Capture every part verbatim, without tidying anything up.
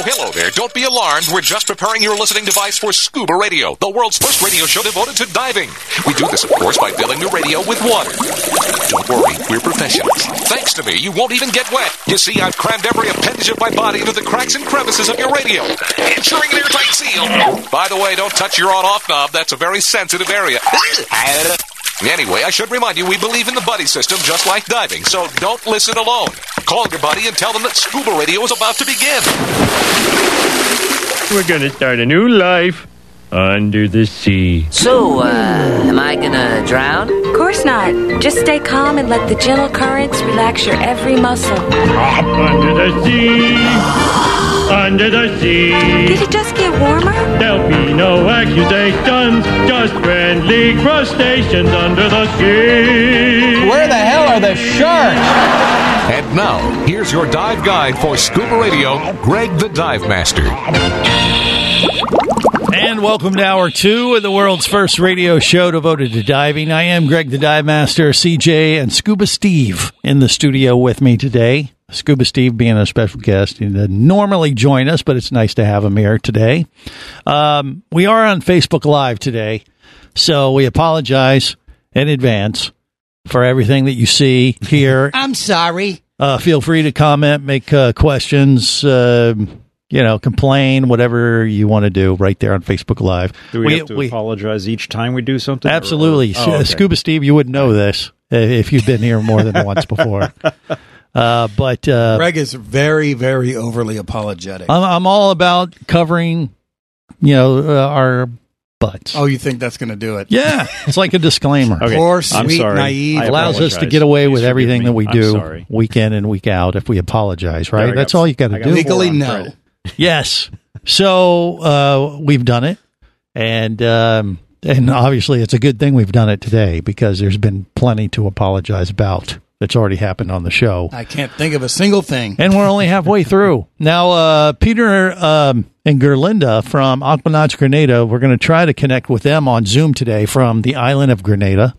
Hello there. Don't be alarmed. We're just preparing your listening device for Scuba Radio, the world's first radio show devoted to diving. We do this, of course, by filling the radio with water. Don't worry, we're professionals. Thanks to me, you won't even get wet. You see, I've crammed every appendage of my body into the cracks and crevices of your radio, ensuring an airtight seal. By the way, don't touch your on-off knob. That's a very sensitive area. Anyway, I should remind you, we believe in the buddy system just like diving, so don't listen alone. Call your buddy and tell them that Scuba Radio is about to begin. We're going to start a new life under the sea. So, uh, am I gonna drown? Of course not. Just stay calm and let the gentle currents relax your every muscle. Under the sea, under the sea. Did it just get warmer? There'll be no accusations, just friendly crustaceans under the sea. Where the hell are the sharks? And now, here's your dive guide for Scuba Radio, Greg the Dive Master. And welcome to hour two of the world's first radio show devoted to diving. I am Greg the Dive Master, C J, and Scuba Steve in the studio with me today. Scuba Steve being a special guest. He doesn't normally join us, but it's nice to have him here today. Um, we are on Facebook Live today, so we apologize in advance for everything that you see here. I'm sorry. Uh, feel free to comment, make uh, questions, uh, you know, complain, whatever you want to do right there on Facebook Live. Do we, we have to we, apologize each time we do something? Absolutely. Or, or, oh, okay. Scuba Steve, you wouldn't know this if you've been here more than once before. Uh, but uh, Greg is very, very overly apologetic. I'm, I'm all about covering, you know, uh, our butts. Oh, you think that's going to do it? Yeah, it's like a disclaimer. Okay. Poor, sweet, I'm sorry. Naive. It allows us to get away Please with everything that we do week in and week out if we apologize, right? That's all you got to do. Legally, no. Yes. So uh, we've done it, and um, and obviously it's a good thing we've done it today because there's been plenty to apologize about. That's already happened on the show. I can't think of a single thing. And we're only halfway through. Now, uh, Peter um, and Gerlinda from Aquanauts Grenada, we're going to try to connect with them on Zoom today from the island of Grenada.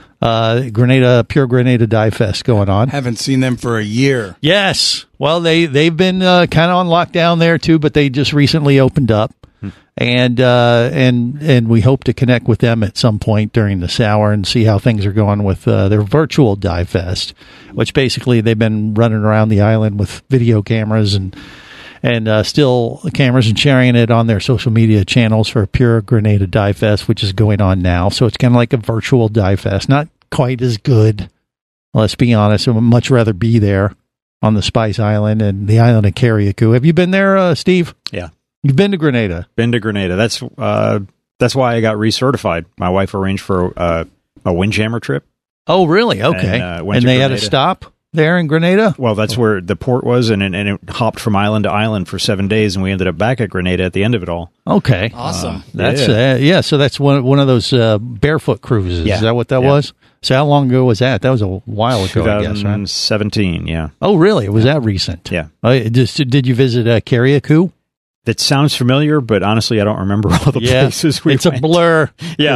Uh, Grenada, Pure Grenada Dive Fest going on. Haven't seen them for a year. Yes. Well, they, they've been uh, kind of on lockdown there, too, but they just recently opened up. And uh, and and we hope to connect with them at some point during this hour and see how things are going with uh, their virtual dive fest, which basically they've been running around the island with video cameras and and uh, still cameras and sharing it on their social media channels for Pure Grenada Dive Fest, which is going on now. So it's kind of like a virtual dive fest, not quite as good. Let's be honest. I would much rather be there on the Spice Island and the island of Carriacou. Have you been there, uh, Steve? Yeah. You've been to Grenada. Been to Grenada. That's uh, that's why I got recertified. My wife arranged for uh, a Windjammer trip. Oh, really? Okay. And, uh, and they Grenada. Had a stop there in Grenada? Well, that's where the port was, and, and it hopped from island to island for seven days, and we ended up back at Grenada at the end of it all. Okay. Awesome. Uh, that's yeah. Uh, yeah, so that's one, one of those uh, barefoot cruises. Yeah. Is that what that yeah. was? So how long ago was that? That was a while ago, I guess, right? twenty seventeen, yeah. Oh, really? Was yeah. that recent? Yeah. Uh, just, did you visit uh, Carriacou? That sounds familiar, but honestly, I don't remember all the yeah, places we it's went. It's a blur. Yeah.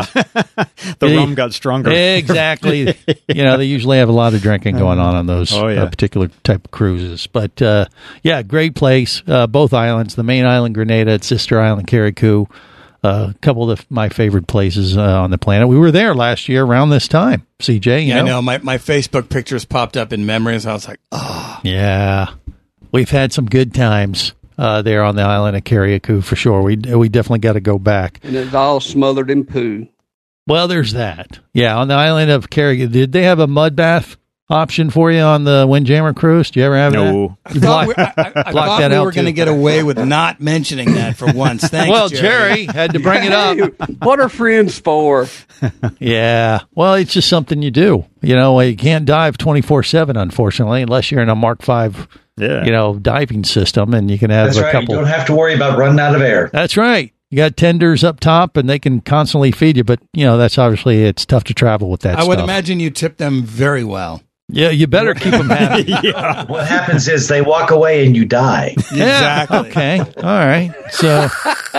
The rum got stronger. Exactly. yeah. You know, they usually have a lot of drinking going on on those oh, yeah. uh, particular type of cruises. But, uh, yeah, great place. Uh, both islands, the main island, Grenada, its sister island, Carriacou. A uh, couple of my favorite places uh, on the planet. We were there last year around this time, C J. You yeah, know? I know. My, my Facebook pictures popped up in memories. I was like, oh. Yeah. We've had some good times. Uh, there on the island of Carriacou for sure. We we definitely got to go back. And it's all smothered in poo. Well, there's that. Yeah, on the island of Carriacou. Did they have a mud bath option for you on the Windjammer cruise? Do you ever have no. that? I thought, we, I, I, I thought we were going to get away with not mentioning that for once. Thanks, well, Jerry. Jerry had to bring it up. What are friends for? Yeah. Well, it's just something you do. You know, you can't dive twenty-four seven, unfortunately, unless you're in a Mark five Yeah. you know, diving system, and you can have That's a right. couple. You don't have to worry about running out of air. That's right. You got tenders up top, and they can constantly feed you. But you know, that's obviously it's tough to travel with that. I stuff. would imagine you tip them very well. Yeah, you better keep them happy. yeah. What happens is they walk away and you die. Exactly. Yeah, okay. All right. So,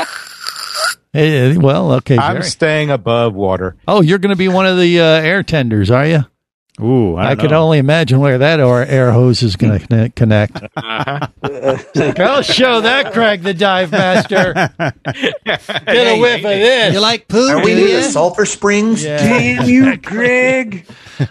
hey, well, okay. I'm Jerry. staying above water. Oh, you're going to be one of the uh, air tenders, are you? Ooh, I, I can only imagine where that air, air hose is going to connect. Uh-huh. I'll show that, Craig, the dive master. Get a whiff of this. You like poo? Are we do near you? the sulfur springs? Yeah. Damn you, Craig.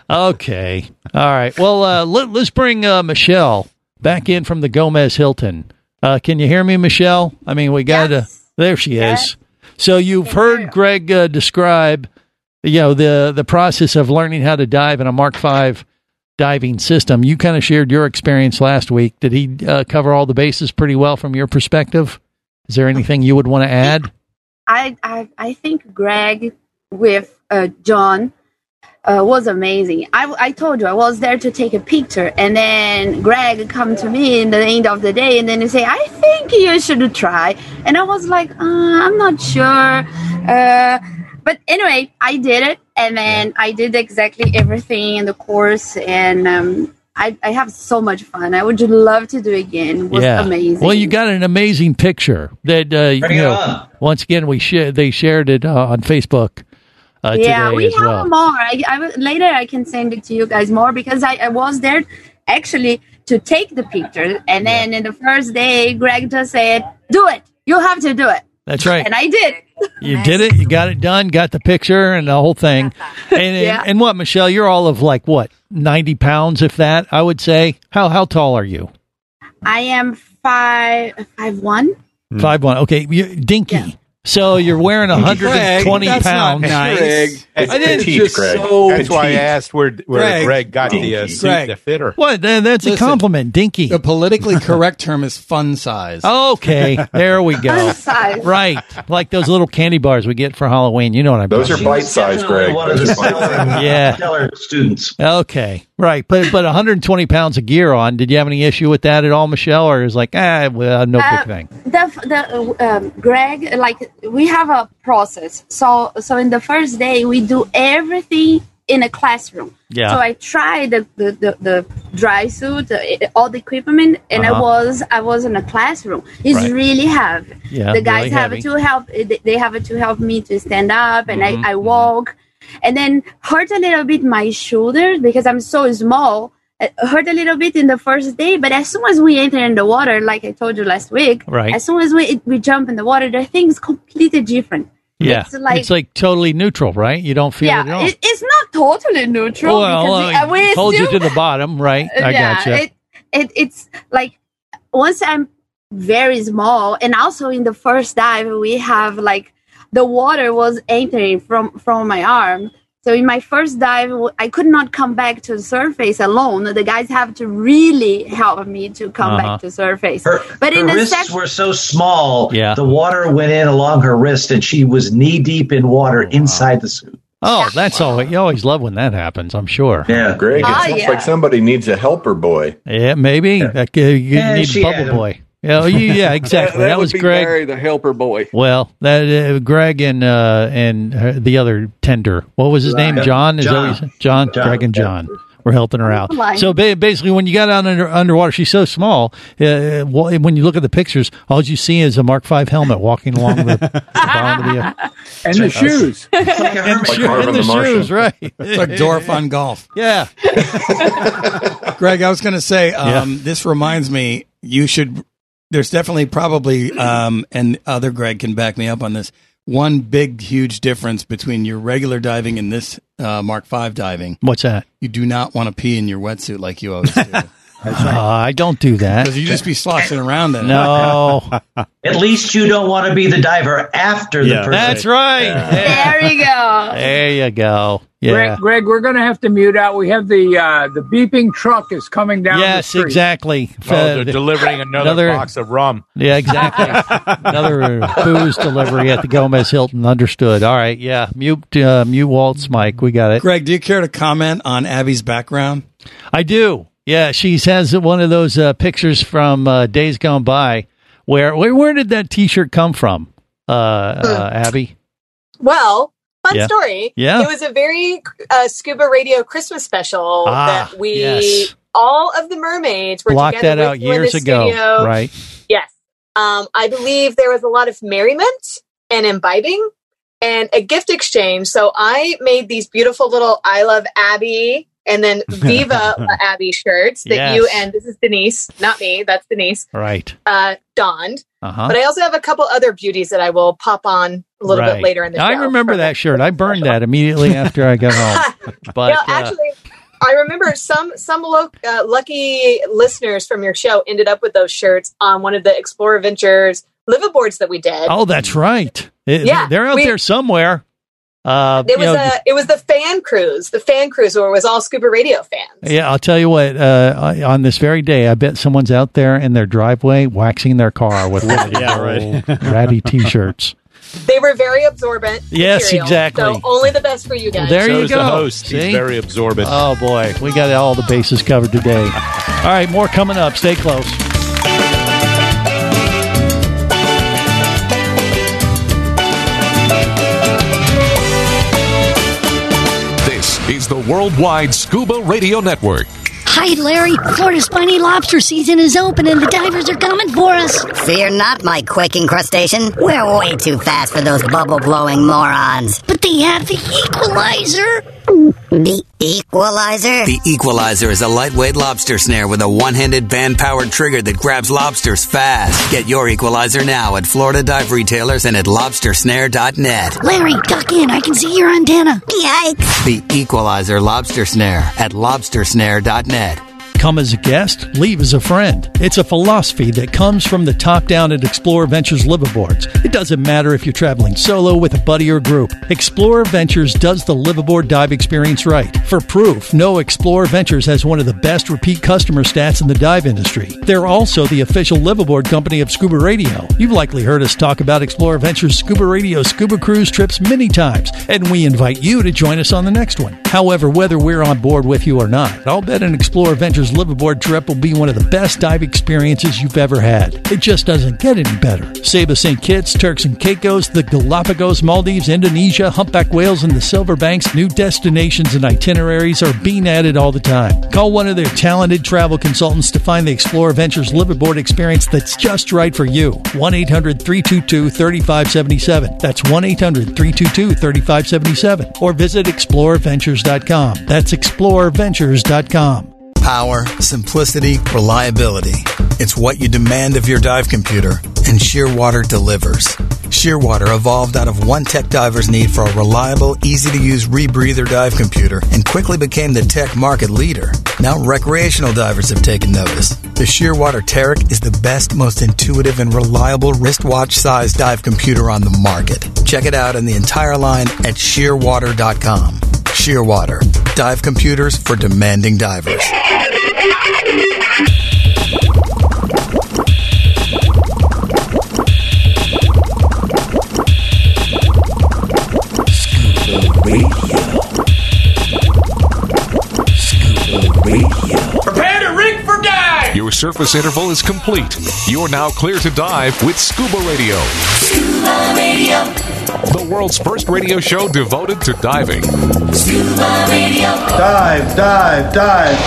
Okay. All right. Well, uh, let, let's bring uh, Michelle back in from the Gomez Hilton. Uh, can you hear me, Michelle? I mean, we got to. Yes. There she Yes. is. So you've Can heard hear. Greg uh, describe, you know, the the process of learning how to dive in a Mark five diving system. You kind of shared your experience last week. Did he uh, cover all the bases pretty well from your perspective? Is there anything you would want to add? I, I I think Greg with uh, John uh, was amazing. I, I told you I was there to take a picture, and then Greg come to me in the end of the day, and then he say, "I think you should try." And I was like, uh, "I'm not sure." Uh, but anyway, I did it, and then I did exactly everything in the course, and um, I, I have so much fun. I would love to do it again. It was amazing. Well, you got an amazing picture that uh, you Bring it know. on. Once again, we sh- they shared it uh, on Facebook. Uh, yeah, today we as have well. more. I, I will- later I can send it to you guys more because I, I was there actually to take the picture, and then in the first day, Greg just said, "Do it. You have to do it." That's right. And I did. You did it. You got it done. Got the picture and the whole thing. And, and, Yeah. and what, Michelle? You're all of like what, ninety pounds, if that? I would say. How how tall are you? I am five five one. Five one. Okay, you, dinky. Yeah. So you're wearing one hundred twenty Greg, that's pounds. not nice. Greg. It's I didn't petite, just Greg. so. That's why I Petite. asked where where Greg. Greg, got the uh, suit Greg. to fit her. What? That- That's a Listen, compliment, dinky. The politically correct term is fun size. Okay, there we go. Fun size. Right, like those little candy bars we get for Halloween. You know what I'm Those are She was bite-sized, definitely Greg. one of the Those are bite-sized. stellar, Yeah. stellar students. Okay, right, but but one hundred twenty pounds of gear on. Did you have any issue with that at all, Michelle, or is like ah, well, no Uh, big thing? The the um, Greg, like we have a process. So so in the first day we do everything in a classroom. Yeah. So I tried the the, the, the dry suit, uh, all the equipment, and Uh-huh. I was I was in a classroom. It's Right. really heavy. Yeah, the guys really have heavy. to help. They have to help me to stand up, and Mhm, I, I walk, and then hurt a little bit my shoulders because I'm so small. It hurt a little bit in the first day, but as soon as we enter in the water, like I told you last week, Right. as soon as we we jump in the water, the thing is completely different. Yeah, it's like- it's like totally neutral, right? You don't feel yeah, it at all. it, it's not totally neutral. well, because uh, we, we hold you still- to the bottom, right? I yeah, gotcha. it, it it's like once I'm very small, and also in the first dive we have like the water was entering from from my arm. So in my first dive, I could not come back to the surface alone. The guys have to really help me to come Uh-huh. back to surface. Her, but her in the wrists second, were so small, Yeah. the water went in along her wrist, and she was knee deep in water inside the suit. oh, that's all. You always love when that happens. I'm sure. Yeah, Greg, it Ah, sounds yeah. like somebody needs a helper boy. Yeah, maybe That, uh, you Yeah, need she Bubble had him. Boy. Yeah, oh, you- yeah, exactly. that that would was be Greg. Barry, the helper boy. Well, that uh, Greg and uh, and her, the other tender. What was his name? Right. John. Is that John. what you said? John. John, Greg and yeah. John were helping her out. Like- So ba- basically, when you got out under underwater, she's so small. Uh, well, when you look at the pictures, all you see is a Mark five helmet walking along the, the bottom of the. Uh, And the shoes. It's like a and hermit. shoe- Marvin and the the Martian. shoes, right? It's like Dorf on golf. Yeah. Greg, I was going to say, Yeah. um, this reminds me, you should, there's definitely probably, um, and other Greg can back me up on this, one big, huge difference between your regular diving and this uh, Mark five diving. What's that? You do not want to pee in your wetsuit like you always do. Uh, I don't do that. Because you just be sloshing around in it. No, At least you don't want to be the diver after the Yeah. person. that's right. Yeah. there you go. There you go. Yeah. Greg, Greg, we're going to have to mute out. We have the uh, the beeping truck is coming down. Yes, the street. exactly. Oh, they're Uh, delivering another, another- box of rum. Yeah, exactly. Another booze delivery at the Gomez Hilton. Understood. All right. Yeah. Mute, uh, mute Walt's mic. We got it. Greg, do you care to comment on Abby's background? I do. Yeah. She has one of those uh, pictures from uh, Days Gone By. Where, where where did that T-shirt come from, uh, uh, Abby? Well, fun Yeah. story. Yeah. It was a very uh, Scuba Radio Christmas special Ah, that we, yes. all of the mermaids were Blocked together that with out you in years the ago. studio. Right. Yes. Um, I believe there was a lot of merriment and imbibing and a gift exchange. So I made these beautiful little I Love Abby and then Viva Abby shirts that Yes. you and this is Denise, not me, that's Denise, Right. uh, donned. Uh-huh. But I also have a couple other beauties that I will pop on a little Right. bit later in the show. I remember that shirt. I burned that immediately after I got home. But yeah, uh, actually, I remember some some lo- uh, lucky listeners from your show ended up with those shirts on one of the Explorer Ventures liveaboards that we did. oh, that's right. It- Yeah, they're out we- there somewhere. Uh, It you was know, a it was the fan cruise, the fan cruise where it was all Scuba Radio fans. Yeah, I'll tell you what. Uh, on this very day, I bet someone's out there in their driveway waxing their car with one of these Yeah, right. old ratty T-shirts. They were very absorbent. Yes, material, exactly. So only the best for you guys. There So you is go. the host. See? He's very absorbent. Oh boy, we got all the bases covered today. All right, more coming up. Stay close. This is the Worldwide Scuba Radio Network. Hi, Larry. Florida's spiny lobster season is open and the divers are coming for us. Fear not, my quaking crustacean. We're way too fast for those bubble-blowing morons. But they have the equalizer. The equalizer? The Equalizer is a lightweight lobster snare with a one-handed band-powered trigger that grabs lobsters fast. Get your Equalizer now at Florida dive retailers and at lobster snare dot net. Larry, duck in. I can see your antenna. Yikes. The Equalizer lobster snare at lobster snare dot net. Come as a guest, leave as a friend. It's a philosophy that comes from the top down at Explorer Ventures liveaboards. It doesn't matter if you're traveling solo with a buddy or group. Explorer Ventures does the liveaboard dive experience right. For proof, no Explorer Ventures has one of the best repeat customer stats in the dive industry. They're also the official liveaboard company of Scuba Radio. You've likely heard us talk about Explorer Ventures Scuba Radio scuba cruise trips many times, and we invite you to join us on the next one. However, whether we're on board with you or not, I'll bet an Explorer Ventures liveaboard trip will be one of the best dive experiences you've ever had. It just doesn't get any better. Saba Saint Kitts, Turks and Caicos, the Galapagos, Maldives, Indonesia, humpback whales, and the Silver Banks, new destinations and itineraries are being added all the time. Call one of their talented travel consultants to find the Explorer Ventures liveaboard experience that's just right for you. one eight hundred three two two three five seven seven. That's one eight hundred three two two three five seven seven. Or visit explorer ventures dot com. That's explorer ventures dot com. Power, simplicity, reliability. It's what you demand of your dive computer, and Shearwater delivers. Shearwater evolved out of one tech diver's need for a reliable, easy-to-use rebreather dive computer and quickly became the tech market leader. Now recreational divers have taken notice. The Shearwater Taric is the best, most intuitive, and reliable wristwatch-sized dive computer on the market. Check it out and the entire line at shearwater dot com. Shearwater, dive computers for demanding divers. Scuba Radio. Scuba Radio. Prepare to rig for dive! Your surface interval is complete. You're now clear to dive with Scuba Radio. Scuba Radio. The world's first radio show devoted to diving. Scuba Radio. Dive, dive, dive.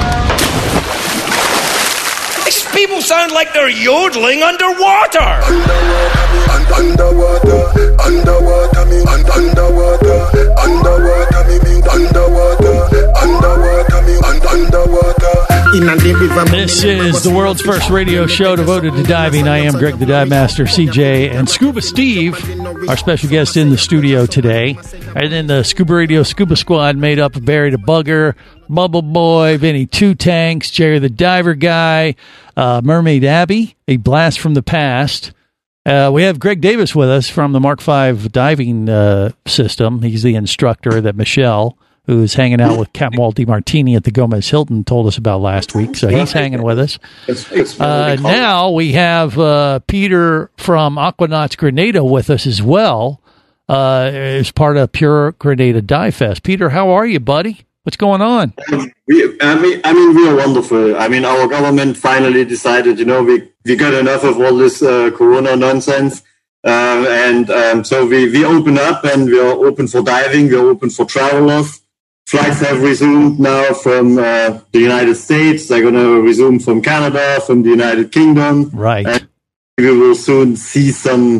These people sound like they're yodeling underwater. Underwater, underwater, me, underwater, underwater, me, me, underwater, underwater, me, underwater. This is the world's first radio show devoted to diving. I am Greg the Dive Master, C J, and Scuba Steve, our special guest in the studio today. And then the Scuba Radio Scuba Squad made up of Barry the Bugger, Bubble Boy, Vinny Two Tanks, Jerry the Diver Guy, uh, Mermaid Abby, a blast from the past. Uh, we have Greg Davis with us from the Mark five diving uh, system. He's the instructor that Michelle, who's hanging out with Captain Walt DiMartini at the Gomez Hilton, told us about last week. So he's hanging with us. Uh, now we have uh, Peter from Aquanauts Grenada with us as well, uh, as part of Pure Grenada Dive Fest. Peter, how are you, buddy? What's going on? We, I mean, I mean, we are wonderful. I mean, our government finally decided, you know, we, we got enough of all this uh, Corona nonsense. Um, and um, so we, we open up and we are open for diving. We are open for travelers. Flights have resumed now from uh, the United States. They're going to resume from Canada, from the United Kingdom. Right. And we will soon see some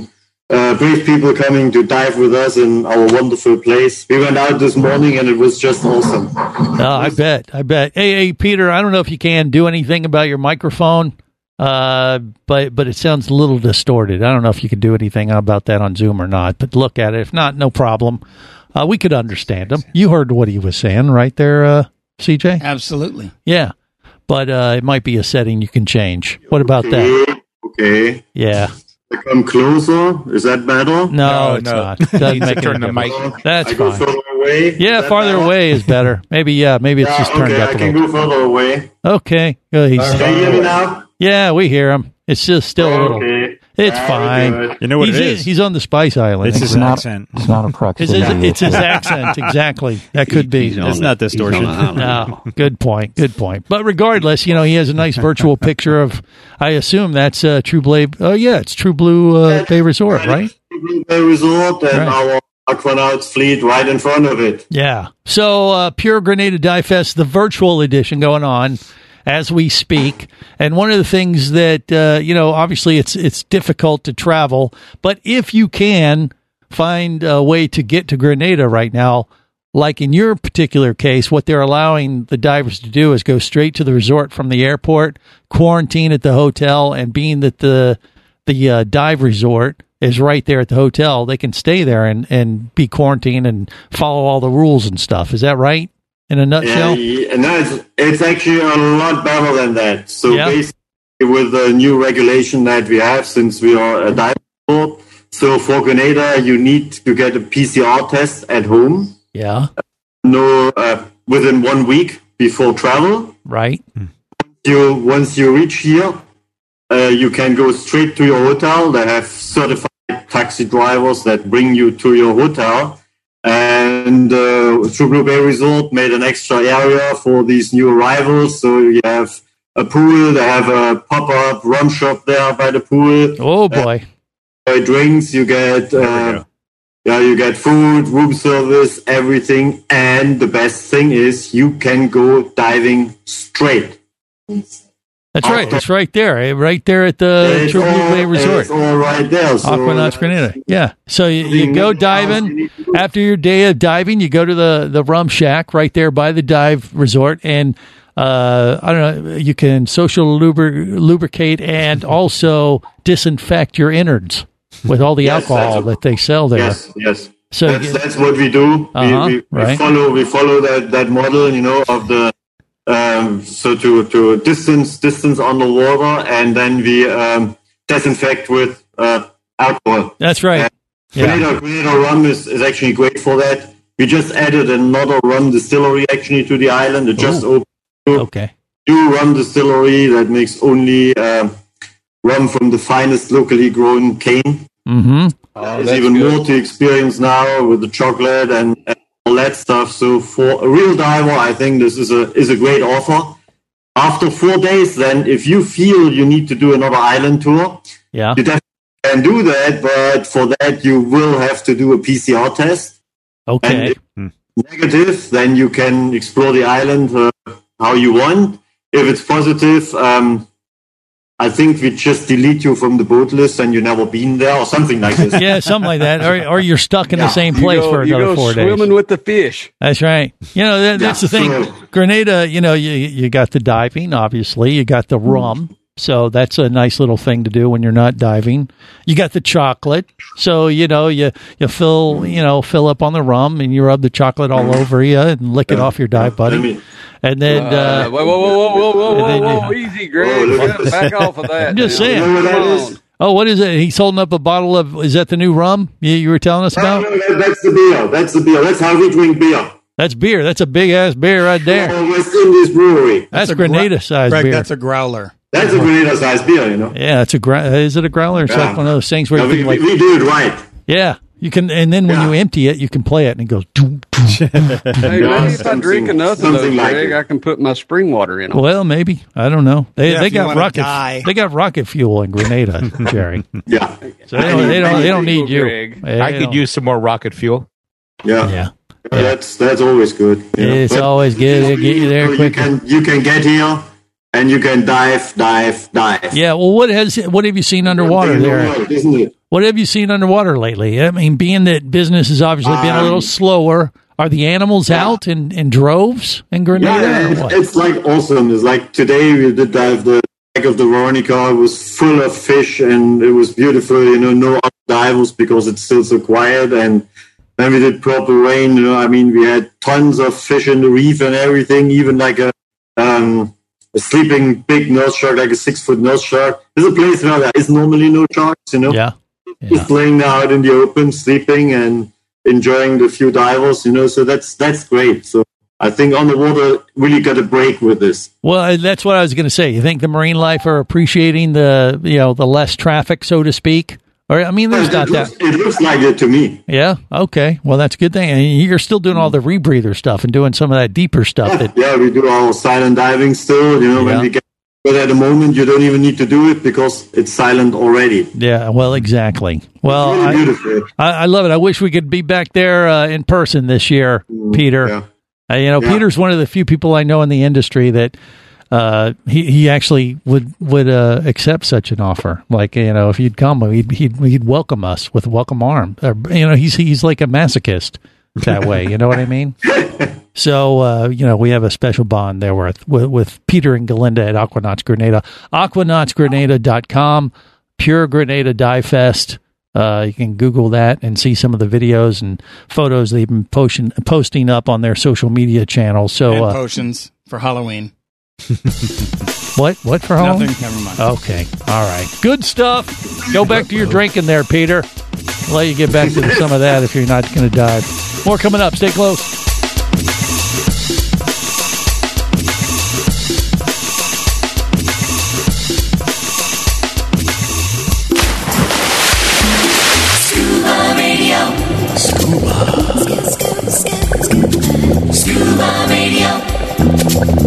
uh, brave people coming to dive with us in our wonderful place. We went out this morning and it was just awesome. Oh, I bet. I bet. Hey, hey, Peter, I don't know if you can do anything about your microphone, uh, but but it sounds a little distorted. I don't know if you can do anything about that on Zoom or not, but look at it. If not, no problem. Uh, we could understand him. You heard what he was saying right there, uh, C J? Absolutely. Yeah. But uh, it might be a setting you can change. What about okay, that? Okay. Yeah. I come closer. Is that better? No, no it's no. not. It doesn't make turn any the mic. That's I fine. go further away. Yeah, farther better? away is better. Maybe, yeah, maybe it's yeah, just turned okay, up I a can little. go further away. Okay. Good. He's, Can you hear me now? Yeah, we hear him. It's just still a little. Okay. It's Very fine. good. You know what he's, it is? He's on the Spice Island. It's his accent. It's not a It's proximity. his, it's his accent, exactly. That could be. It's not distortion. No, good point. Good point. But regardless, you know, he has a nice virtual picture of. I assume that's uh, True Blue. Oh yeah, it's True Blue uh, Bay Resort, right? True Blue Bay Resort and Right. our Aquanauts fleet right in front of it. Yeah. So uh, Pure Grenada Dive Fest, the virtual edition, going on as we speak. And one of the things that uh, you know, obviously, it's it's difficult to travel, but if you can find a way to get to Grenada right now, like in your particular case, what they're allowing the divers to do is go straight to the resort from the airport, quarantine at the hotel, and being that the the uh, dive resort is right there at the hotel, they can stay there and, and be quarantined and follow all the rules and stuff. Is that right? In a nutshell? Yeah, yeah, no, it's, it's actually a lot better than that. So Yeah. basically, with the new regulation that we have, since we are a dive resort, so for Grenada, you need to get a P C R test at home. Yeah. No, uh, within one week before travel. Right. You once you reach here, uh, you can go straight to your hotel. They have certified taxi drivers that bring you to your hotel. And uh, True Blue Bay Resort made an extra area for these new arrivals. So you have a pool. They have a pop-up rum shop there by the pool. Oh boy! Uh, drinks. You get. Uh, Yeah, you get food, room service, everything, and the best thing is you can go diving straight. That's right. It's right there. eh? Right there at the It's True Blue all- Bay Resort. It's all right there. So, Aquanauts Grenada. Yeah. So you, you go diving. After your day of diving, you go to the, the rum shack right there by the dive resort. And uh, I don't know, you can social lubri- lubricate and also disinfect your innards with all the Yes, alcohol that's- that they sell there. Yes, yes. So that's, you- that's what we do. Uh-huh, we, we, we right. follow we follow that, that model, you know, of the um, so to to distance distance underwater, and then we um, disinfect with uh, alcohol. That's right. Yeah. Grenada, Grenada rum is, is actually great for that. We just added another rum distillery actually to the island. It just Ooh. opened Okay. new rum distillery that makes only um, rum from the finest locally grown cane. Mm-hmm. There's even more to experience now with the chocolate and, and all that stuff. So for a real diver, I think this is a is a great offer. After four days, then if you feel you need to do another island tour, Yeah. you definitely can do that. But for that, you will have to do a P C R test. Okay. And if negative, then you can explore the island uh, how you want. If it's positive, um, I think we just delete you from the boat list and you've never been there or something like this. Yeah, something like that. Or, or you're stuck in the same place go, for you another go four days. swimming with the fish. That's right. You know, that, that's Yeah, the thing. so- Grenada, you know, you you got the diving, obviously. You got the rum. So that's a nice little thing to do when you're not diving. You got the chocolate. So, you know, you, you fill, you know, fill up on the rum and you rub the chocolate all over you and lick it off your dive buddy. And then, uh, Uh, whoa, whoa, whoa, whoa, whoa, whoa, and then whoa, whoa, you- easy, Greg. look You at gotta back off of that. I'm just dude. saying. You know what that Come is? on. oh, what is it? He's holding up a bottle of, is that the new rum you, you were telling us No, about? no, that- that's the beer. That's the beer. That's how we drink beer. That's beer. That's a big ass beer right there. Oh, West Indies Brewery. That's a gra- Grenada size Greg, beer. that's a growler. That's a Grenada-sized beer, you know. Yeah, it's a gra- is it a growler? It's Yeah. like one of those things where No, you we, can like, we, we do it right. yeah, you can, and then when Yeah. you empty it, you can play it, and it goes. Doom, doom. Hey, maybe if I something- drink enough of something those, like Greg, it. I can put my spring water in them. Well, maybe I don't know. They Yeah, they if you got wanna rocket. die. They got rocket fuel in Grenada, Jerry. Yeah. So they don't. They don't, they don't need you. Greg. They I don't- could use some more rocket fuel. Yeah. Yeah, Yeah, That's that's always good. you know. it's But always good to get you there you quick. can you can get here and you can dive, dive, dive. Yeah. Well, what has what have you seen underwater there? World, isn't it? What have you seen underwater lately? I mean, being that business has obviously been a little Um, slower, are the animals out in, in droves in Grenada? Yeah, or it's, what? it's like awesome. It's like today we did dive the back of the Veronica. It was full of fish and it was beautiful. You know, no other divers because it's still so quiet. And then we did proper rain. You know, I mean, we had tons of fish in the reef and everything. Even like a um, a sleeping big nose shark, like a six foot nose shark. There's a place where there is normally no sharks. You know, yeah, just laying out in the open, sleeping and enjoying the few divers, you know, so that's that's great. So I think on the water really got a break with this. Well, that's what I was going to say. You think the marine life are appreciating the, you know, the less traffic, so to speak? Or I mean, there's it not looks, that. It looks like it to me. Yeah. Okay. Well, that's a good thing. And you're still doing all the rebreather stuff and doing some of that deeper stuff. That, Yeah, we do our silent diving still, you know, Yeah. when we get, but at the moment you don't even need to do it because it's silent already. yeah. Well, exactly. Well, Really I, beautiful. I, I love it. I wish we could be back there uh, in person this year, Peter. yeah. Uh, you know, Yeah. Peter's one of the few people I know in the industry that uh, he he actually would would uh, accept such an offer. Like, you know, if you'd come, he'd he'd, he'd welcome us with welcome arm. Or, you know, he's he's like a masochist that way. You know what I mean? So, uh, you know, we have a special bond there with, with, with Peter and Galinda at Aquanauts Grenada. aquanauts grenada dot com, Pure Grenada Dive Fest. Uh, you can Google that and see some of the videos and photos they've been posting, posting up on their social media channels. So, and uh, potions for Halloween. what? What for Halloween? Nothing. Never mind. Okay. All right. Good stuff. Go back to your drinking there, Peter. I'll let you get back to some of that if you're not going to dive. More coming up. Stay close. Scuba Radio. Scuba. Scuba Radio.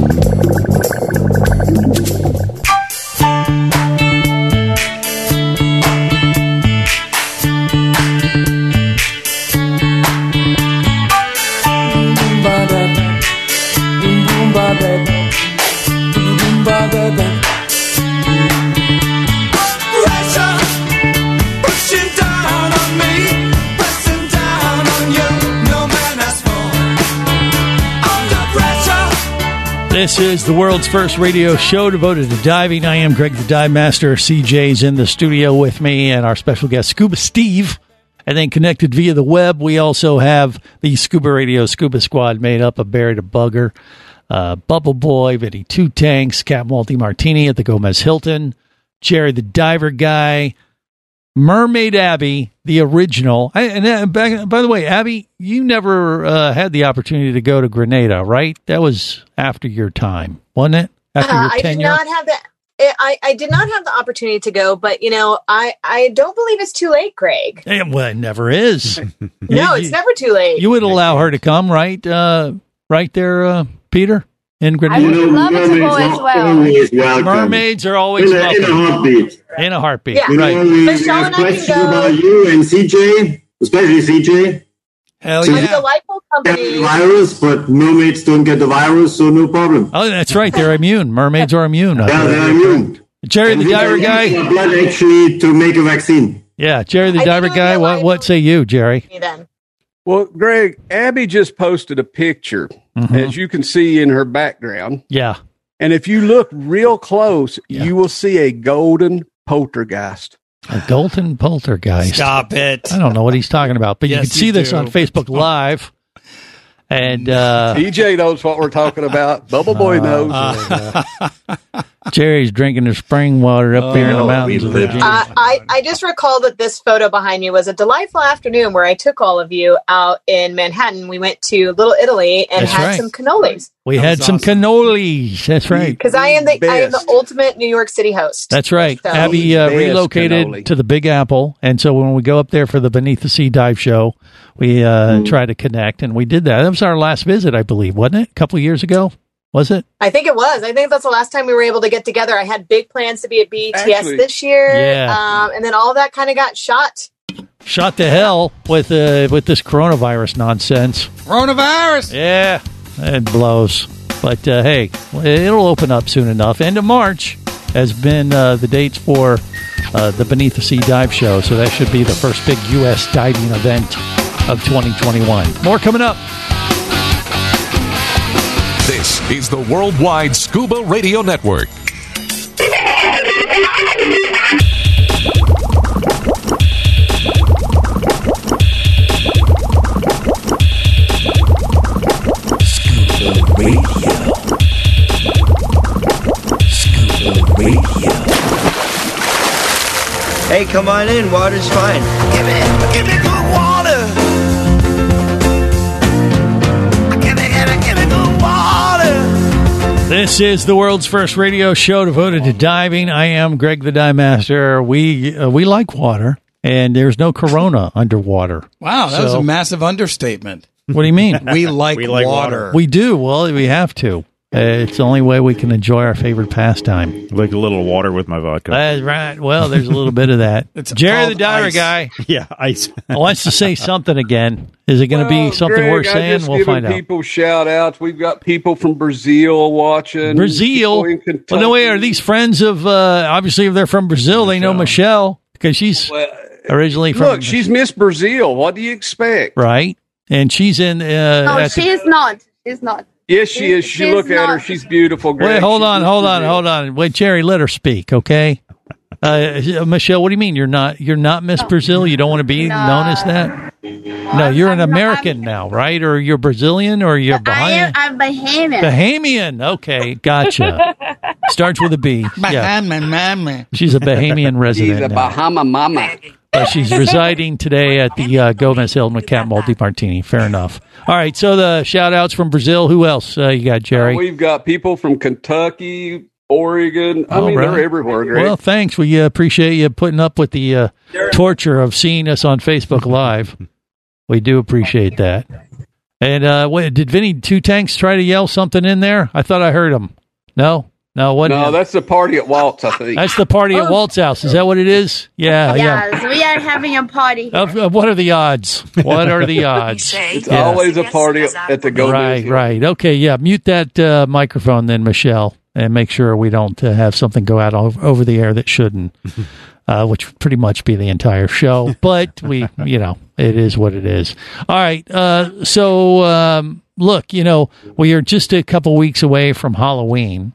This is the world's first radio show devoted to diving. I am Greg the Dive Master. C J's in the studio with me and our special guest, Scuba Steve. And then connected via the web, we also have the Scuba Radio Scuba Squad made up of Barry the Bugger, uh, Bubble Boy, Vinny Two Tanks, Cap Multi Martini at the Gomez Hilton, Jerry the Diver Guy, Mermaid Abby, the original. I, and uh, back, by the way, Abby, you never uh, had the opportunity to go to Grenada, right? That was after your time, wasn't it? After Uh, your I did tenure? not have that. I, I did not have the opportunity to go, but you know, I, I don't believe it's too late, Greg. Eh, well, it never is. No, it's never too late. You would allow her to come, right? Uh, right there, uh, Peter, in I Grenada. would love to go as well. Always welcome. Mermaids are always in a, in a welcome. heartbeat. In a heartbeat, Yeah. You right? know, we, we Michelle have and I can questions go. about you and C J, especially C J. Hell So A yeah. delightful Get the company. virus, but mermaids don't get the virus, so no problem. Oh, that's right. They're immune. Mermaids are immune. Yeah, they're immune. Jerry And the we Diver can Guy. use their blood actually to make a vaccine. Yeah, Jerry the I Diver didn't Guy. What realize- what say you, Jerry? Then. Well, Greg, Abby just posted a picture, Mhm. as you can see in her background. Yeah. And if you look real close, Yeah. you will see a golden poltergeist. A golden poltergeist. Stop it. I don't know what he's talking about, but you Yes, can see you this do. on Facebook Live. And uh, T J knows what we're talking about. Bubble Boy knows. uh, Jerry's drinking the spring water up there in the Oh, mountains we of live- Virginia. Uh, I, I just recall that this photo behind me was a delightful afternoon where I took all of you out in Manhattan. We went to Little Italy and That's had right. some cannolis We That had was some awesome. cannolis. That's right. because I am the I am the Best. ultimate New York City host. That's right. So- Abby uh, Best relocated cannoli. to the Big Apple, and so when we go up there for the Beneath the Sea dive show, we uh, Mm. try to connect, and we did that. That was our last visit, I believe, wasn't it? A couple of years ago, was it? I think it was. I think that's the last time we were able to get together. I had big plans to be at B E T S Actually- this year, Yeah. um, and then all that kind of got shot. Shot to hell with uh, with this coronavirus nonsense. Coronavirus. Yeah, it blows. But uh, hey, it'll open up soon enough. End of March has been uh, the dates for uh, the Beneath the Sea Dive Show, so that should be the first big U S diving event of twenty twenty-one. More coming up. This is the Worldwide Scuba Radio Network. Radio. Scuba Radio. Hey, come on in. Water's fine. Give me, give me good water. Give me, give me, give me good water. This is the world's first radio show devoted to diving. I am Greg the Dive Master. We uh, we like water, and there's no corona underwater. Wow, that So- was a massive understatement. What do you mean? We like, We like water. water. We do. Well, we have to. Uh, it's the only way we can enjoy our favorite pastime. Like a little water with my vodka. That's right. Well, there's a little bit of that. It's Jerry the called Diver ice. guy Yeah, ice. wants to say something again. Is it going to Well, be something Greg, worth I saying? just We'll giving find out. people shout outs. We've got people from Brazil watching. Brazil. people in Kentucky. Well, no way. Are these friends of? Uh, obviously, if they're from Brazil, they know Michelle because she's Well, originally from. Look, she's Miss Brazil. What do you expect? right, and she's in. Uh, No, at the- she is not. She's not. Yes, she is. She She's look at her. not. She's beautiful. Greg. Wait, hold She's on, Miss hold on, Brazil. hold on. Wait, Jerry, let her speak, okay? Uh, Michelle, what do you mean you're not you're not Miss Brazil? You don't want to be No. known as that? No, you're an I'm not- American now, right? Or you're Brazilian, or you're I am. Bahamian? I'm Bahamian. Bahamian. Okay, gotcha. Starts with a B. Yeah, Bahama mama. she's a Bahamian resident. She's a now. Bahama mama. But she's residing today at the uh, Gomez Hill McCat Multi Martini. Fair enough. All right, so the shout outs from Brazil. Who else uh, you got, Jerry? Uh, we've got people from Kentucky, Oregon. I All mean, right. they're everywhere, Greg. Well, thanks. We uh, appreciate you putting up with the uh, torture of seeing us on Facebook Live. We do appreciate that. And uh, wait, did Vinny Two Tanks try to yell something in there? I thought I heard him. No, no, what? no, that's the party at Waltz, I think. That's the party at Walt's house. Is that what it is? Yeah, yeah. Yes, we are having a party. Of, of what are the odds? What are the odds? It's Yeah. always a party at the Gomez Right, Hill. right. Okay, yeah. Mute that uh, microphone then, Michelle, and make sure we don't uh, have something go out over, over the air that shouldn't, uh, which would pretty much be the entire show. But we, you know, it is what it is. All right. Uh, so, um, look, you know, we are just a couple weeks away from Halloween,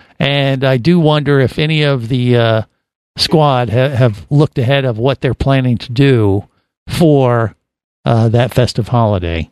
and I do wonder if any of the uh, squad ha- have looked ahead of what they're planning to do for uh, that festive holiday.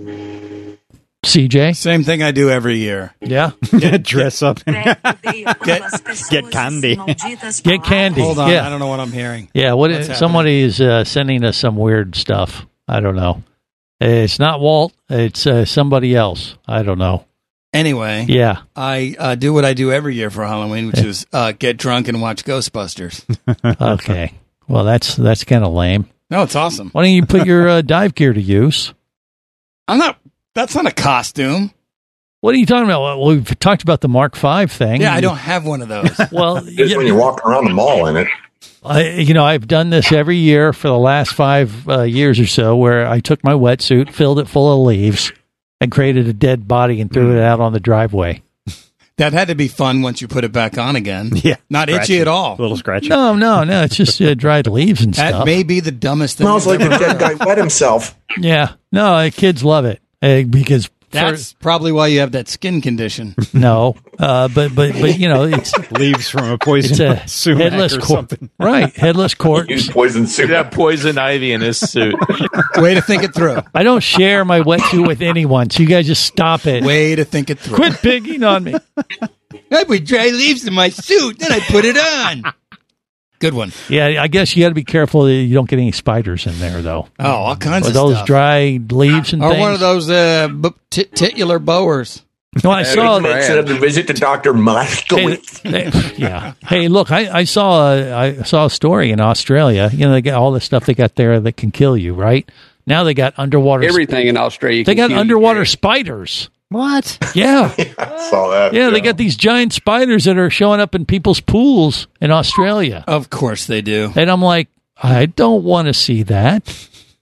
C J? Same thing I do every year. Yeah. Dress up. Get, Get candy. Get candy. hold on, Yeah. I don't know what I'm hearing. Yeah, what What's is, somebody is uh, sending us some weird stuff. I don't know. It's not Walt. It's uh, somebody else. I don't know. Anyway, Yeah. I uh, do what I do every year for Halloween, which is uh, get drunk and watch Ghostbusters. Okay. Well, that's that's kind of lame. No, it's awesome. Why don't you put your uh, dive gear to use? I'm not. That's not a costume. What are you talking about? Well, we've talked about the Mark five thing. Yeah, I don't have one of those. Well, Just yeah, when you're walking around the mall in it. I, you know, I've done this every year for the last five uh, years or so, where I took my wetsuit, filled it full of leaves, and created a dead body and threw it out on the driveway. That had to be fun once you put it back on again. Yeah. Not Scratchy. itchy at all. A little scratchy. No, no, no. It's just uh, dried leaves and That stuff. may be the dumbest thing. Smells I've like a ever dead heard. guy wet himself. Yeah, no, uh, kids love it uh, because That's probably why you have that skin condition. for, no, uh, but but but you know it's Leaves from a poison it's a sumac headless or corpse, something. right? Headless corpse. Use poison soup. That poison ivy in his suit. Way to think it through. I don't share my wetsuit with anyone, so you guys just stop it. Way to think it through. Quit pigging on me. I put dry leaves in my suit, then I put it on. Good one. Yeah, I guess you got to be careful that you don't get any spiders in there, though. Oh, all kinds Or of those stuff. dry leaves and or things. one of those uh, b- t- titular bowers. No, I saw. Makes it up to visit the Doctor Hey, Moskowitz. hey, yeah. Hey, look, I, I saw a, I saw a story in Australia. You know, they got all the stuff they got there that can kill you, right? Now they got underwater. Everything in Australia. They can got kill you, underwater Greg. spiders. What? Yeah, I saw that. yeah. They got these giant spiders that are showing up in people's pools in Australia, Of course they do. and I'm like, I don't want to see that.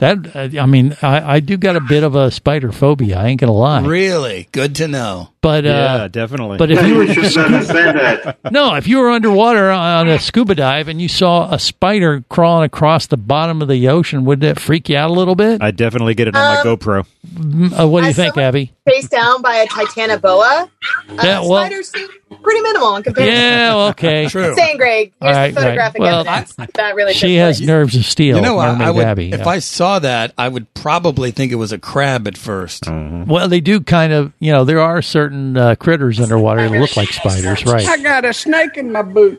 That uh, I mean, I, I do got a bit of a spider phobia. I ain't gonna lie. Really? Good to know. But uh, yeah, definitely. But if you were You should understand that. no, if you were underwater on a scuba dive and you saw a spider crawling across the bottom of the ocean, would that freak you out a little bit? I'd definitely get it on my Um, GoPro. Mm, Uh, what do you As think, someone Abby? Chased down by a Titanoboa. Uh, Yeah, well- spiders seem pretty minimal in comparison. Yeah, okay. True. Saying, Greg, here's All right, the photographic right. Well, evidence. that really She took has place. nerves of steel. You know, I, Mermaid I would, Abby, if yeah. I saw that, I would probably think it was a crab at first. Well, they do kind of, you know, there are certain uh, critters underwater that look like spiders, I right? got a snake in my boot.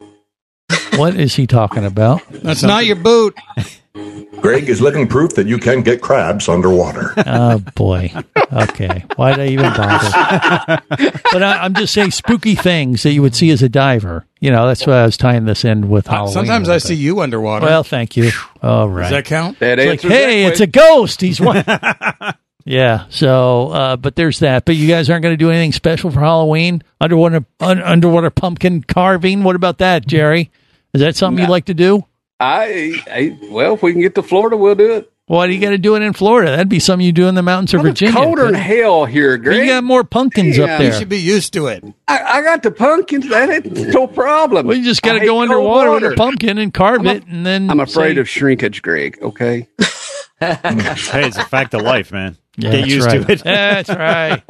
What is he talking about? That's not your boot. Greg is living proof that you can get crabs underwater. Oh, boy. Okay. Why'd I even bother? But I, I'm just saying spooky things that you would see as a diver. You know, that's why I was tying this in with Halloween. Sometimes a I little see bit. you underwater. Well, thank you. All right. Does that count? That It's like, answers hey, that it's a ghost. He's one. Yeah. So, uh, but there's that. But you guys aren't going to do anything special for Halloween? Underwater, un, underwater pumpkin carving. What about that, Jerry? Is that something you'd like to do? I, I well, if we can get to Florida, we'll do it. Why do you got to do it in Florida? That'd be something you do in the mountains of Well, it's Virginia. colder than hell here, Greg. You got more pumpkins Yeah, up You there. should be used to it. I, I got the pumpkins. That ain't no problem. Well, you just got I to hate go cold underwater with water. a pumpkin and carve I'm a- it, and then I'm afraid say- of shrinkage, Greg. Okay. Hey, it's a fact of life, man. Yeah, Get that's used right. to it. That's right.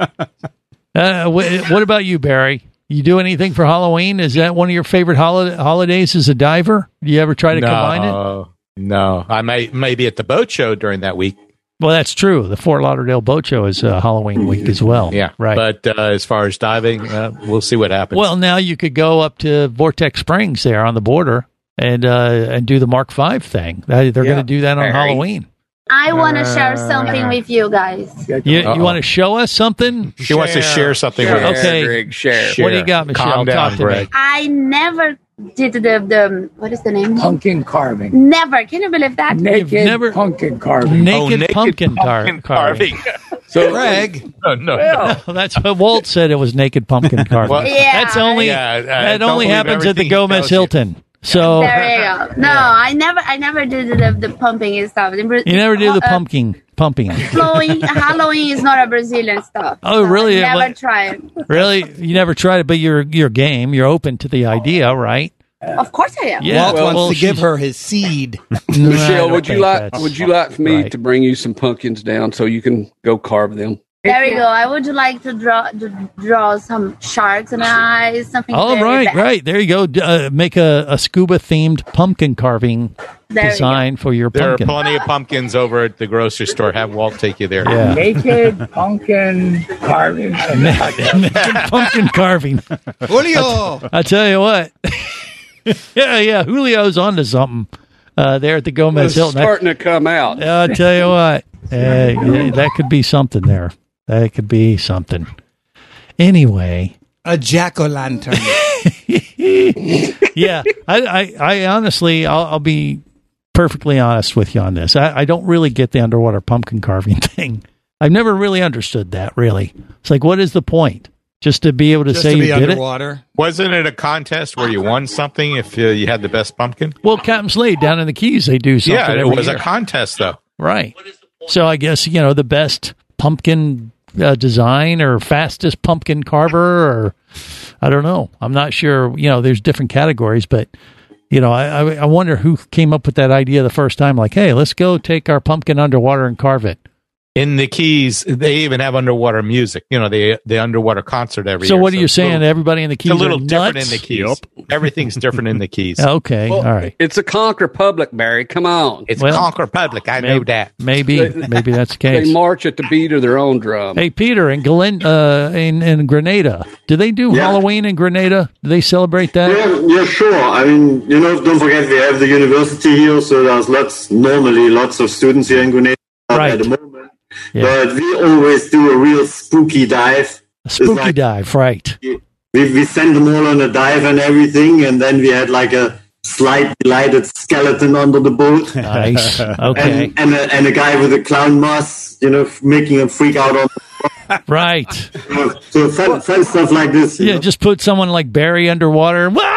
Uh, wh- what about you, Barry? You do anything for Halloween? Is that one of your favorite holi- holidays as a diver? Do you ever try to no, combine it? No, I may maybe at the boat show during that week. Well, that's true. The Fort Lauderdale Boat Show is uh, Halloween week as well. Yeah, right. But uh, as far as diving, uh, we'll see what happens. Well, now you could go up to Vortex Springs there on the border and uh, and do the Mark Five thing. They- They're Yeah. going to do that on Very. Halloween. I want to share something with you guys. You, you want to show us something? she wants to share something Share, with us. Okay. Greg, share. Share. What do you got, Michelle? Calm down, Talk to Greg. me. I never did the, the what is the name? Pumpkin carving. Never. Can you believe that? Naked never- pumpkin carving. Naked, Oh, naked pumpkin, car- pumpkin carving. So, Greg, No, no, well, Well, that's what Walt said. It was naked pumpkin carving. Well, Yeah. That's only Yeah, uh, that don't only believe happens at the everything he Gomez tells you. Hilton. So There you go. No, I never, I never did the, the pumping and stuff. you never do the Uh, pumpkin pumping. Halloween, Halloween is not a Brazilian stuff. Oh, So really? I never What- tried. Really, you never tried it, but you're you're game. You're open to the idea, right? Of course I am. Yeah. Walt well, wants to give she's- her his seed. No, I Michelle, don't would you think like that's would you like for me right. to bring you some pumpkins down so you can go carve them? There you go. I would like to draw to draw some sharks and eyes, something. Oh, very right, bad. right. There you go. D- Uh, make a, a scuba themed pumpkin carving There you design for your there pumpkin. are plenty of pumpkins over at the grocery store. Have Walt take you there. Yeah. Naked pumpkin carving. Naked pumpkin carving. Julio. I tell you what. yeah, yeah. Julio's onto something uh, there at the Gomez It's Hilton. starting to come out. I tell you what, uh, yeah, that could be something there. That could be something. Anyway, A jack-o'-lantern. yeah, I, I, I honestly, I'll, I'll be perfectly honest with you on this. I, I don't really get the underwater pumpkin carving thing. I've never really understood that. Really, it's like, what is the point? Just to be able to Just say to you be did it? underwater. Wasn't it a contest where you won something if uh, you had the best pumpkin? Well, Captain Slade down in the Keys, they do something. Yeah, it every was year. a contest though. Right. So I guess, you know, the best pumpkin uh, design or fastest pumpkin carver, or I don't know. I'm not sure. You know, there's different categories, but, you know, I, I, I wonder who came up with that idea the first time. Like, hey, let's go take our pumpkin underwater and carve it. In the Keys, they even have underwater music. You know, the the underwater concert every So year. what are you it's a saying? little- Everybody in the Keys It's a little are different nuts? in the Keys. Everything's different in the Keys. Okay. Well, All right. It's a conquer public, Barry. Come on. It's Well, Conquer Public. I know that. Maybe, maybe that's the case. They march at the beat of their own drum. Hey, Peter, in, Galen, uh, in, in Grenada, do they do Yeah. Halloween in Grenada? Do they celebrate that? Yeah, yeah, sure. I mean, you know, don't forget we have the university here, so there's lots, normally lots of students here in Grenada Right. at the moment. Yeah. But we always do a real spooky dive. A spooky It's like- dive, right. We, we sent them all on a dive and everything, and then we had like a slightly lighted skeleton under the boat. Nice. Okay. And, and, a, and a guy with a clown mask, you know, making him freak out on Right. So fun, fun stuff like this. you Yeah, know? just put someone like Barry underwater. Wow!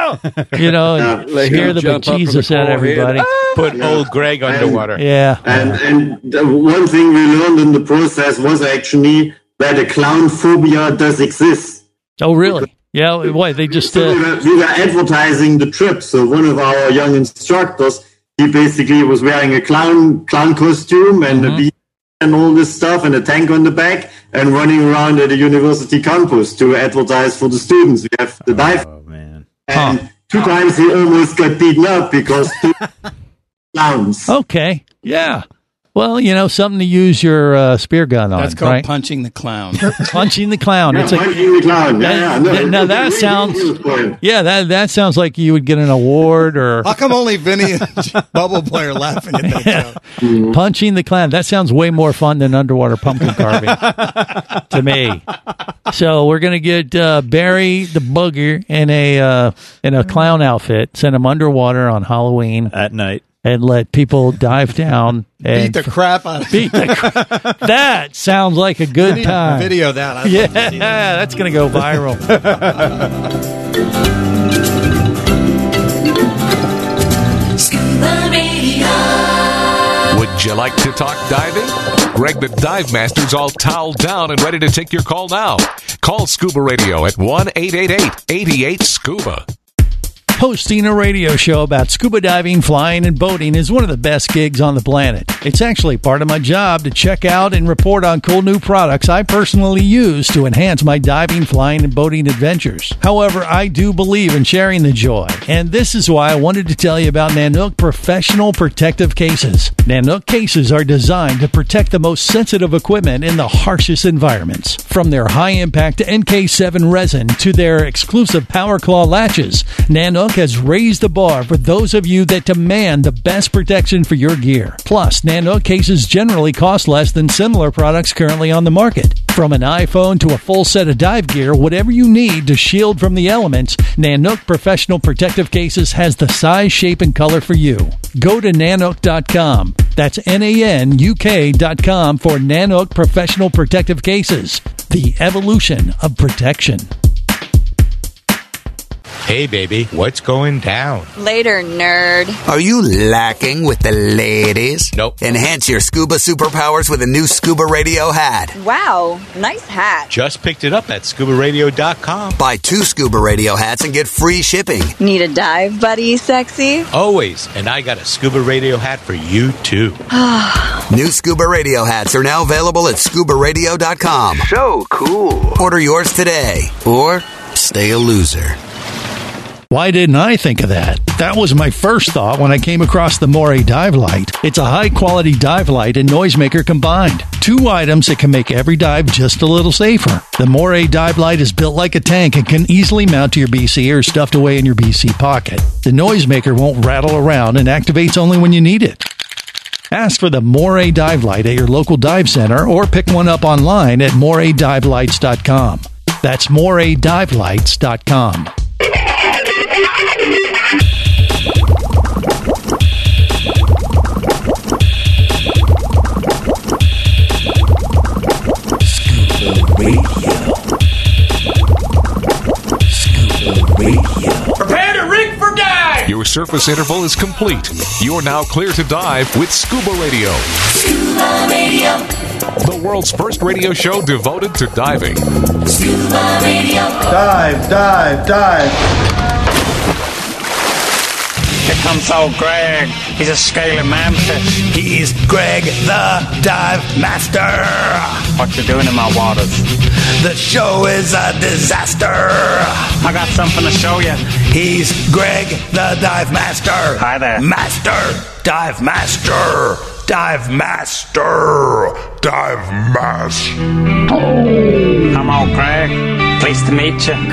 ah! You know, and Let scare him the jump up in the bejesus out of forehead. everybody. Put Yeah. old Greg underwater. Yeah. And and the one thing we learned in the process was actually that a clown phobia does exist. Oh, really? Yeah. Why they just So we, uh, were, we were advertising the trip. So one of our young instructors, he basically was wearing a clown clown costume and Mm-hmm. a beard and all this stuff and a tank on the back and running around at a university campus to advertise for the students. We have the dive. Oh man! And Huh. two times he almost got beaten up because two clowns. okay. Yeah. Well, you know, something to use your uh, spear gun on. That's called right? punching the clown. punching the clown. Yeah, It's like punching the clown. Yeah, yeah. No, that- now it's a that really sounds. good point. Yeah, that that sounds like you would get an award or How come only Vinny and Bubble Boy are laughing at that joke? punching the clown. That sounds way more fun than underwater pumpkin carving to me. So we're gonna get uh, Barry the Booger in a uh, in a clown outfit, send him underwater on Halloween At night. and let people dive down and Beat the crap out of beat the cr- That sounds like a good time. Video that. I'd Yeah, love to see that. that's gonna go viral. Scuba Radio. Would you like to talk diving? Greg the Dive Master's all toweled down and ready to take your call now. Call Scuba Radio at one eight eight eight, eight eight, SCUBA. Hosting a radio show about scuba diving, flying, and boating is one of the best gigs on the planet. It's actually part of my job to check out and report on cool new products I personally use to enhance my diving, flying, and boating adventures. However, I do believe in sharing the joy, and this is why I wanted to tell you about Nanook Professional Protective Cases. Nanook cases are designed to protect the most sensitive equipment in the harshest environments. From their high-impact N K seven resin to their exclusive Power Claw latches, Nanook has raised the bar for those of you that demand the best protection for your gear. Plus, Nanook cases generally cost less than similar products currently on the market. From an iPhone to a full set of dive gear, whatever you need to shield from the elements, Nanook Professional Protective Cases has the size, shape, and color for you. Go to nanook dot com. That's N A N U K dot com for Nanook Professional Protective Cases. The evolution of protection. Hey, baby, what's going down? Later, nerd. Are you lacking with the ladies? Nope. Enhance your scuba superpowers with a new Scuba Radio hat. Wow, nice hat. Just picked it up at scuba radio dot com. Buy two Scuba Radio hats and get free shipping. Need a dive buddy, sexy? Always. And I got a Scuba Radio hat for you, too. New Scuba Radio hats are now available at scuba radio dot com. So cool. Order yours today, or stay a loser. Why didn't I think of that? That was my first thought when I came across the Moray Dive Light. It's a high-quality dive light and noisemaker combined. Two items that can make every dive just a little safer. The Moray Dive Light is built like a tank and can easily mount to your B C or stuffed away in your B C pocket. The noisemaker won't rattle around and activates only when you need it. Ask for the Moray Dive Light at your local dive center or pick one up online at moray dive lights dot com. That's moray dive lights dot com. Prepare to rig for dive. Your surface interval is complete. You're now clear to dive with Scuba Radio. Scuba Radio. The world's first radio show devoted to diving. Scuba Radio. Dive, dive, dive. Here comes old Greg. He's a scaly mammoth. He's Greg the Dive Master. What you doing in my waters? The show is a disaster. I got something to show you. He's Greg the Dive Master. Hi there. Master. Dive Master. Dive Master. Dive Master. Come on, Greg. Pleased to meet you.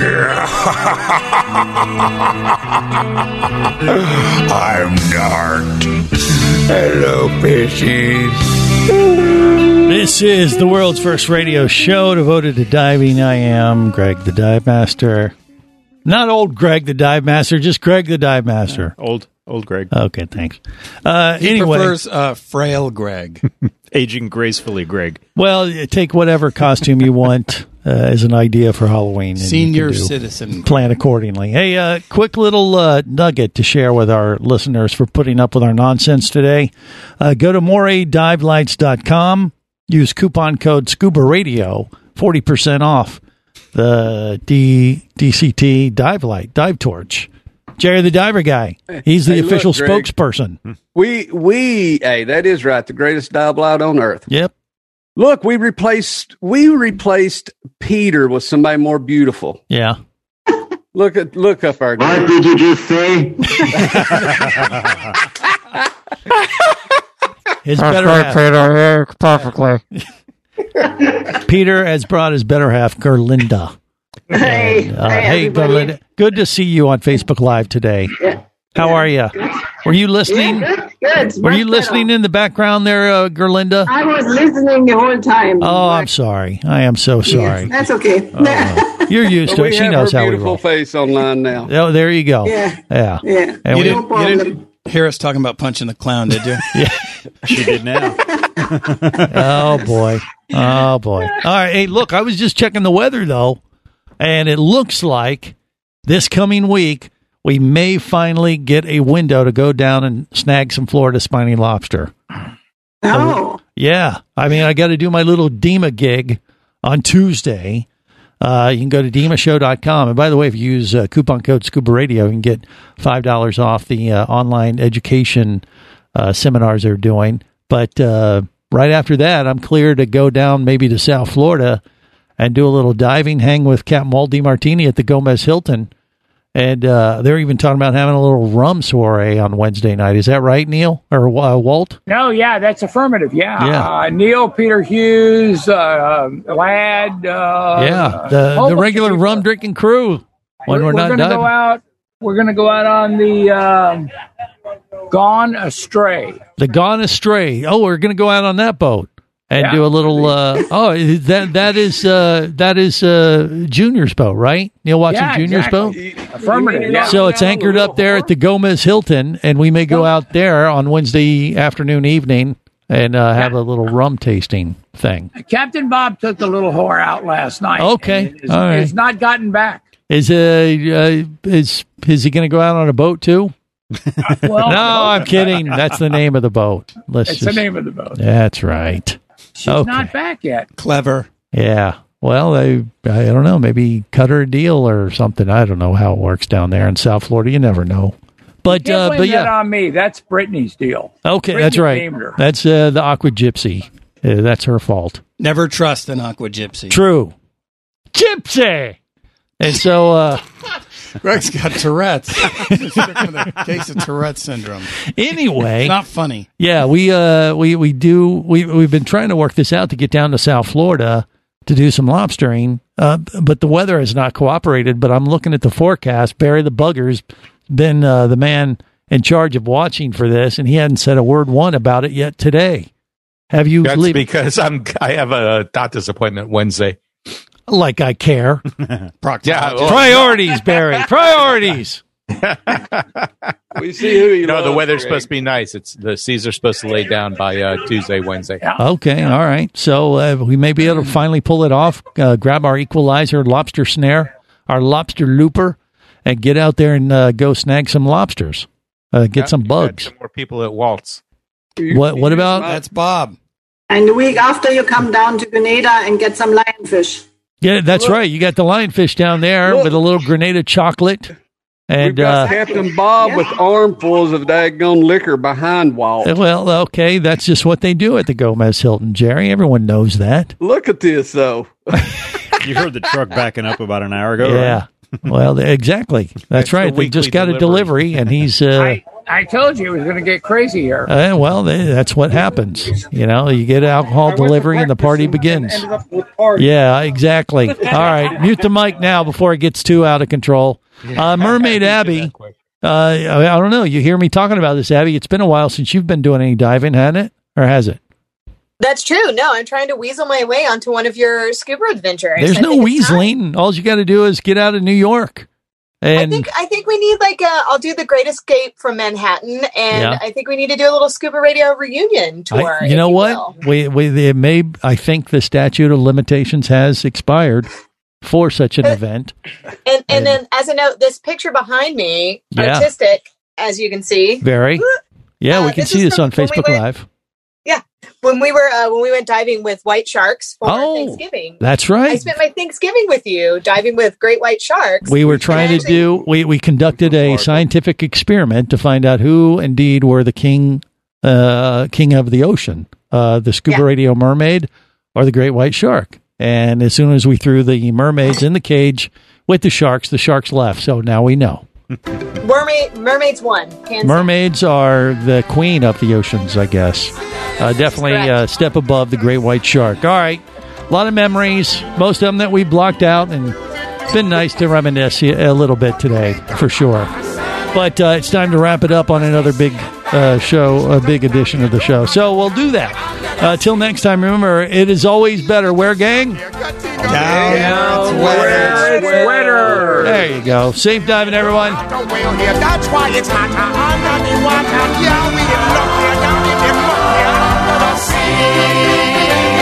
I'm Dart. Hello, fishies. This is the world's first radio show devoted to diving. I am Greg the Dive Master. Not old Greg the Dive Master, just Greg the Dive Master. Old, old Greg. Okay, thanks. Uh, He anyway, prefers uh, frail Greg. Aging gracefully, Greg. well, take whatever costume you want. uh, as an idea for Halloween. And you Senior can do- citizen. Plan accordingly. Hey, uh, quick little uh, nugget to share with our listeners for putting up with our nonsense today. Uh, go to moray dive lights dot com. Use coupon code Scuba Radio, forty percent off the D, DCT dive light, dive torch. Jerry the Diver Guy. He's the Hey, look, official Greg. spokesperson. We we hey, that is right. The greatest dive light on earth. Yep. Look, we replaced we replaced Peter with somebody more beautiful. Yeah. Look at look up our. What did you just say? His better half. Peter, perfectly. Peter has brought his better half, Gerlinda. Hey, And, uh, hey, hey, everybody. Gerlinda. Good to see you on Facebook Live today. Yeah. How are you? Were you listening? Yeah, good, good. Were you Much listening better. in the background there, uh, Gerlinda? I was listening the whole time. Oh, I'm sorry. I am so sorry. Yes, that's okay. Oh, you're used to we it. She have knows her how we beautiful roll. face online now. Oh, there you go. Yeah. Yeah. Yeah. And You we- didn't, you didn't hear us talking about punching the clown, did you? yeah. She did now. Oh, boy. Oh, boy. All right. Hey, look, I was just checking the weather, though, and it looks like this coming week we may finally get a window to go down and snag some Florida spiny lobster. Oh. Yeah. I mean, I got to do my little Dima gig on Tuesday. Uh, you can go to dima show dot com. And by the way, if you use uh, coupon code Scuba Radio, you can get five dollars off the uh, online education uh, seminars they're doing. But uh, right after that, I'm clear to go down maybe to South Florida and do a little diving, hang with Captain Walt DiMartini at the Gomez Hilton. And uh, they're even talking about having a little rum soiree on Wednesday night. Is that right, Neil? Or uh, Walt? No, yeah, that's affirmative. Yeah, Yeah. Uh, Neil, Peter Hughes, uh, Ladd. Uh, Yeah, the, whole the bunch regular of people. rum drinking crew when we're, we're not going to diving. go out. We're going to go out on the um, Gone Astray. The Gone Astray. Oh, we're going to go out on that boat and Yeah. do a little. Uh, oh, that that is uh, that is uh, Junior's boat, right? Neil Watson Yeah, Junior's exactly. boat. Affirmative. Yeah. So it's anchored up there at the Gomez Hilton, and we may go out there on Wednesday afternoon, evening, and uh, have a little rum tasting thing. Captain Bob took the little whore out last night. Okay, and Is, all right. is not gotten back. Is uh, uh is is he going to go out on a boat too? Well, No, I'm kidding. That's the name of the boat. Let's It's just, the name of the boat. That's right. She's Okay. not back yet. Clever. Yeah. Well, they, I don't know, maybe cut her a deal or something. I don't know how it works down there in South Florida. You never know. But, Can't uh, blame but that yeah. on me. That's Brittany's deal. Okay, Brittany that's right. named her. That's uh, the Aqua Gypsy. Uh, that's her fault. Never trust an aqua gypsy. True. Gypsy! And so, uh, Greg's got Tourette's. He's sick with a case of Tourette's syndrome. anyway. It's not funny. Yeah, we uh we we do we we've been trying to work this out to get down to South Florida to do some lobstering, uh, but the weather has not cooperated. But I'm looking at the forecast. Barry the Bugger's been uh, the man in charge of watching for this, and he hadn't said a word one about it yet today. Have you? That's leave- because I'm. I have a doctor's appointment Wednesday. like I care. Yeah, well, Priorities, Barry. Priorities. We see who you No, the love, weather's Greg. supposed to be nice. It's the seas are supposed to lay down by uh, Tuesday, Wednesday. Okay, all right. So uh, we may be able to finally pull it off, uh, grab our equalizer lobster snare, our lobster looper, and get out there and uh, go snag some lobsters, uh, get Yeah, some you bugs. had More people at Waltz. What What about? That's Bob. And the week after, you come down to Grenada and get some lionfish. Yeah, that's right. You got the lionfish down there Look. with a little Grenada chocolate. And We've got uh, Captain Bob with armfuls of daggone liquor behind Walt. well, okay, that's just what they do at the Gomez Hilton, Jerry. Everyone knows that. Look at this, though. You heard the truck backing up about an hour ago, Yeah. right? Well, exactly. That's the right. They just weekly got a delivery, and he's. Uh, I, I told you it was going to get crazy here. Uh, well, they, that's what happens. You know, you get alcohol delivery and the party begins. Yeah, exactly. All right, mute the mic now before it gets too out of control. Uh, Mermaid Abby, uh, I, I don't know. You hear me talking about this, Abby? It's been a while since you've been doing any diving, hasn't it? Or has it? That's true. No, I'm trying to weasel my way onto one of your scuba adventures. There's I no think it's time. weaseling. All you got to do is get out of New York And I think I think we need like a, I'll do the Great Escape from Manhattan, and Yeah. I think we need to do a little Scuba Radio reunion tour. I, you know what? We we they may. I think the statute of limitations has expired for such an event. And and then as a note, this picture behind me, Yeah. artistic, as you can see. Very. Yeah, we can this see is this from on when we Facebook went- Live. Yeah, when we were uh, when we went diving with white sharks for Oh, Thanksgiving. that's right. I spent my Thanksgiving with you diving with great white sharks. We were trying to do. We we conducted a scientific experiment to find out who indeed were the king, uh, king of the ocean, uh, the scuba Yeah. radio mermaid or the great white shark. And as soon as we threw the mermaids in the cage with the sharks, the sharks left. So now we know. Mermaid mermaids won. Hands Mermaids are the queen of the oceans, I guess. Uh, definitely a step above the great white shark. All right. A lot of memories, most of them that we blocked out, and it's been nice to reminisce a little bit today, for sure. But uh, it's time to wrap it up on another big uh, show, a big edition of the show. So we'll do that. Uh, till next time, remember, it is always better. Where, gang? Down where it's wetter. There you go. Safe diving, everyone. Well, here, that's why it's hotter under the water. Yeah, we get luckier down in the mucky under the sea.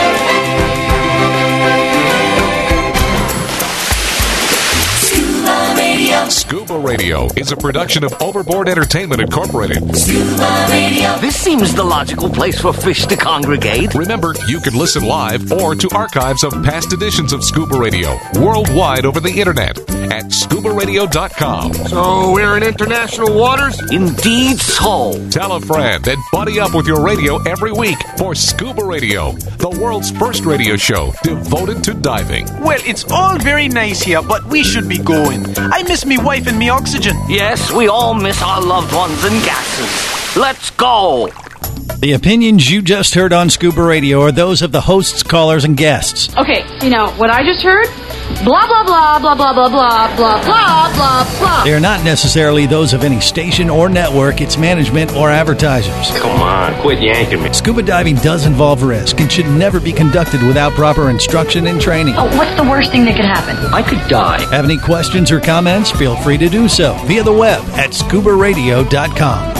Scuba Radio. Scuba Radio is a production of Overboard Entertainment Incorporated. Scuba Radio. This seems the logical place for fish to congregate. Remember, you can listen live or to archives of past editions of Scuba Radio worldwide over the internet at scuba radio dot com. So we're in international waters? Indeed so. Tell a friend and buddy up with your radio every week for Scuba Radio, the world's first radio show devoted to diving. Well, it's all very nice here, but we should be going. I miss me wife and me oxygen. Yes, we all miss our loved ones and gases. Let's go. The opinions you just heard on Scuba Radio are those of the hosts, callers, and guests. Okay, you know, what I just heard? Blah, blah, blah, blah, blah, blah, blah, blah, blah, blah, blah. They are not necessarily those of any station or network, its management, or advertisers. Come on, quit yanking me. Scuba diving does involve risk and should never be conducted without proper instruction and training. Oh, what's the worst thing that could happen? I could die. Have any questions or comments? Feel free to do so via the web at scuba radio dot com.